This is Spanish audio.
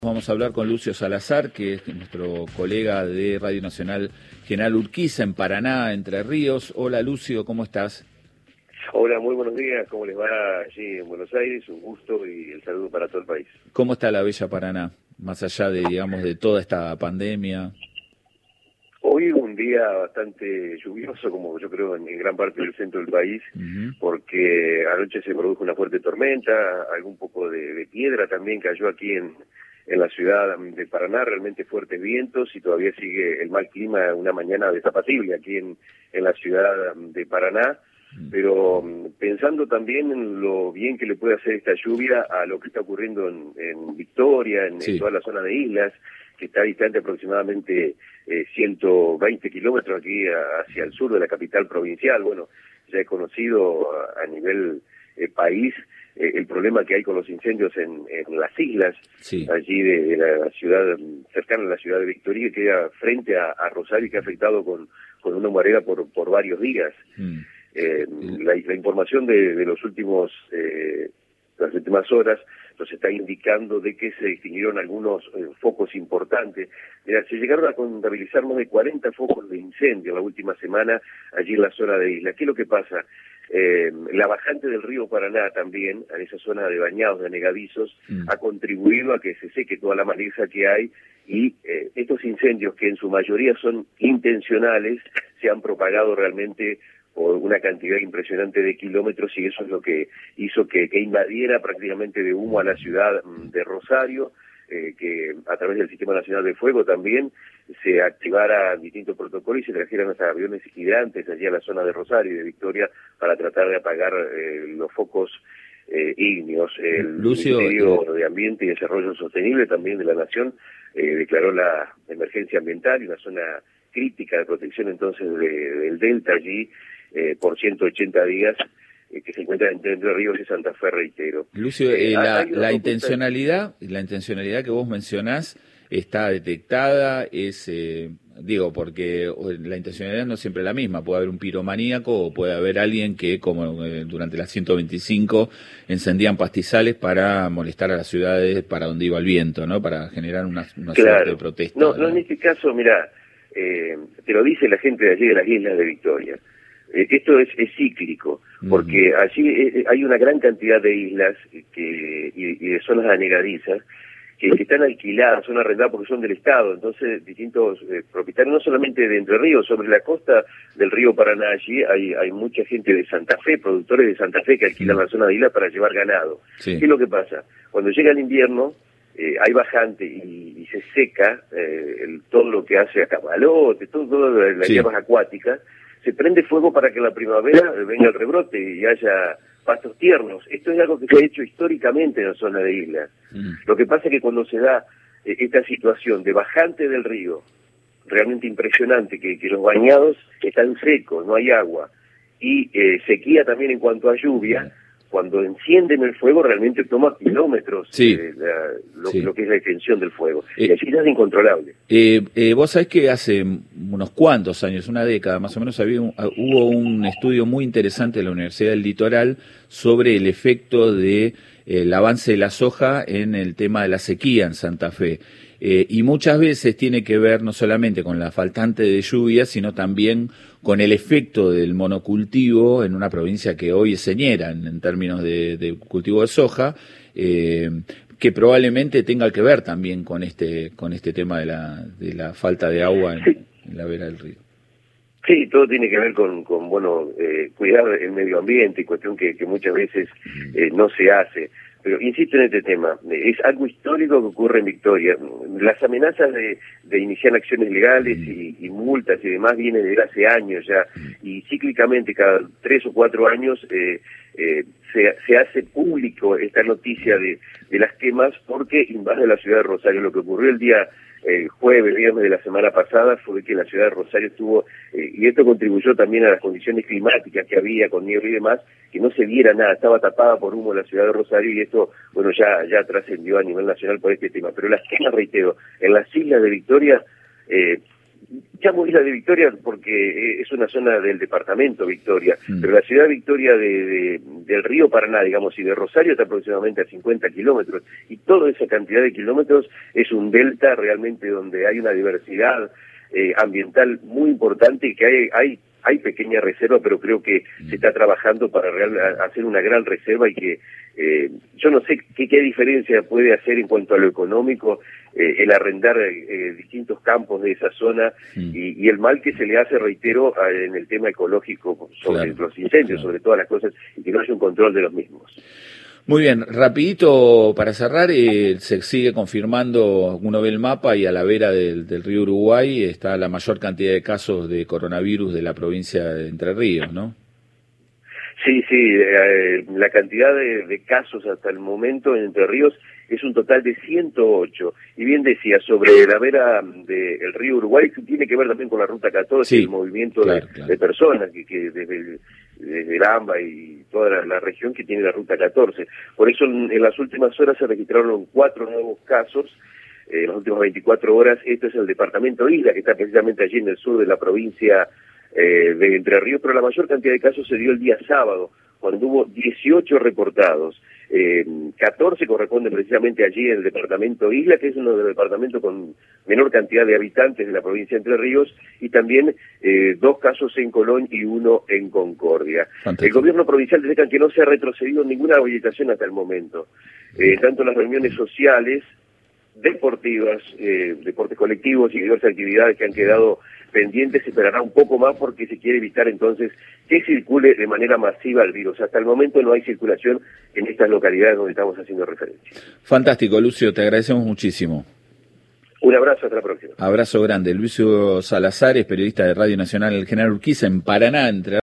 Vamos a hablar con Lucio Salazar, que es nuestro colega de Radio Nacional General Urquiza en Paraná, Entre Ríos. Hola Lucio, ¿cómo estás? Hola, muy buenos días. ¿Cómo les va allí en Buenos Aires? Un gusto y el saludo para todo el país. ¿Cómo está la bella Paraná, más allá de, digamos, de toda esta pandemia? Hoy un día bastante lluvioso, como yo creo en gran parte del centro del país, porque anoche se produjo una fuerte tormenta, algún poco de piedra también cayó aquí en la ciudad de Paraná, realmente fuertes vientos y todavía sigue el mal clima, una mañana desapacible aquí en la ciudad de Paraná, pero pensando también en lo bien que le puede hacer esta lluvia a lo que está ocurriendo en Victoria, en toda la zona de islas, que está distante aproximadamente 120 kilómetros aquí hacia el sur de la capital provincial. Bueno, ya he conocido a nivel país el problema que hay con los incendios en las islas, allí de la ciudad, cercana a la ciudad de Victoria, que queda frente a Rosario, que ha afectado con una humareda por varios días. La información de los últimos las últimas horas nos está indicando de que se extinguieron algunos focos importantes. Mira, se llegaron a contabilizar más de 40 focos de incendio la última semana allí en la zona de isla. ¿Qué es lo que pasa? La bajante del río Paraná también, en esa zona de bañados, de anegadizos, ha contribuido a que se seque toda la maleza que hay y estos incendios, que en su mayoría son intencionales, se han propagado realmente por una cantidad impresionante de kilómetros, y eso es lo que hizo que invadiera prácticamente de humo a la ciudad de Rosario, que a través del Sistema Nacional de Fuego también se activara distintos protocolos y se trajeran hasta aviones hidrantes allí a la zona de Rosario y de Victoria para tratar de apagar los focos ígneos. El Ministerio de Ambiente y Desarrollo Sostenible también de la Nación declaró la emergencia ambiental y una zona crítica de protección entonces del delta allí por 180 días, que se encuentra entre Ríos y Santa Fe, reitero. Lucio, la intencionalidad que vos mencionás está detectada, digo, porque la intencionalidad no es siempre la misma, puede haber un piromaníaco o puede haber alguien que, como durante las 125, encendían pastizales para molestar a las ciudades para donde iba el viento, ¿no? Para generar una suerte de protesta. No, en este caso, mira, te lo dice la gente de allí de las islas de Victoria. Esto es cíclico, porque allí hay una gran cantidad de islas y de zonas anegadizas que están alquiladas, son arrendadas porque son del Estado. Entonces distintos propietarios, no solamente de Entre Ríos, sobre la costa del río Paraná, allí hay mucha gente de Santa Fe, productores de Santa Fe que alquilan la zona de isla para llevar ganado. ¿Qué es lo que pasa? Cuando llega el invierno, hay bajante y se seca todo lo que hace a camalote, todas las hierbas acuáticas, se prende fuego para que en la primavera venga el rebrote y haya pastos tiernos. Esto es algo que se ha hecho históricamente en la zona de islas. Lo que pasa es que cuando se da esta situación de bajante del río, realmente impresionante, que los bañados están secos, no hay agua, y sequía también en cuanto a lluvia, cuando encienden el fuego realmente toma kilómetros lo que es la extensión del fuego. Y así es incontrolable. Vos sabés que hace unos cuantos años, una década más o menos, hubo un estudio muy interesante de la Universidad del Litoral sobre el efecto de el avance de la soja en el tema de la sequía en Santa Fe. Y muchas veces tiene que ver no solamente con la faltante de lluvia, sino también con el efecto del monocultivo en una provincia que hoy es señera en términos de cultivo de soja, que probablemente tenga que ver también con este tema de la falta de agua en la vera del río. Sí, todo tiene que ver con cuidar el medio ambiente, cuestión que muchas veces no se hace. Pero insisto en este tema, es algo histórico que ocurre en Victoria. Las amenazas de iniciar acciones legales y multas y demás vienen desde hace años ya, y cíclicamente cada 3 o 4 años se hace público esta noticia de las quemas porque invade la ciudad de Rosario. Lo que ocurrió el día jueves, viernes de la semana pasada fue que la ciudad de Rosario estuvo, y esto contribuyó también a las condiciones climáticas que había con niebla y demás, que no se viera nada, estaba tapada por humo la ciudad de Rosario, y esto, bueno, ya trascendió a nivel nacional por este tema. Pero las quemas, reitero, en las islas de Victoria, llamo Isla de Victoria porque es una zona del departamento Victoria, pero la ciudad de Victoria del río Paraná, digamos, y de Rosario está aproximadamente a 50 kilómetros, y toda esa cantidad de kilómetros es un delta realmente donde hay una diversidad ambiental muy importante y que hay pequeña reserva, pero creo que se está trabajando para hacer una gran reserva y que yo no sé qué diferencia puede hacer en cuanto a lo económico el arrendar distintos campos de esa zona y el mal que se le hace, reitero, en el tema ecológico sobre los incendios, sobre todas las cosas, y que no haya un control de los mismos. Muy bien, rapidito para cerrar, se sigue confirmando, uno ve el mapa y a la vera del río Uruguay está la mayor cantidad de casos de coronavirus de la provincia de Entre Ríos, ¿no? Sí, la cantidad de casos hasta el momento en Entre Ríos es un total de 108. Y bien decía, sobre la vera del río Uruguay, que tiene que ver también con la Ruta 14, el movimiento de personas que desde el AMBA y toda la región que tiene la Ruta 14. Por eso en las últimas horas se registraron 4 nuevos casos. En las últimas 24 horas, esto es el departamento Isla, que está precisamente allí en el sur de la provincia de Entre Ríos, pero la mayor cantidad de casos se dio el día sábado, cuando hubo 18 reportados. 14 corresponden precisamente allí en el departamento Isla, que es uno de los departamentos con menor cantidad de habitantes de la provincia de Entre Ríos, y también 2 casos en Colón y 1 en Concordia. Fantástico. El gobierno provincial destaca que no se ha retrocedido en ninguna habilitación hasta el momento. Tanto las reuniones sociales, deportivas, deportes colectivos y diversas actividades que han quedado pendientes, se esperará un poco más porque se quiere evitar entonces que circule de manera masiva el virus. Hasta el momento no hay circulación en estas localidades donde estamos haciendo referencia. Fantástico, Lucio, te agradecemos muchísimo. Un abrazo, hasta la próxima. Abrazo grande. Lucio Salazar es periodista de Radio Nacional El General Urquiza en Paraná, Entre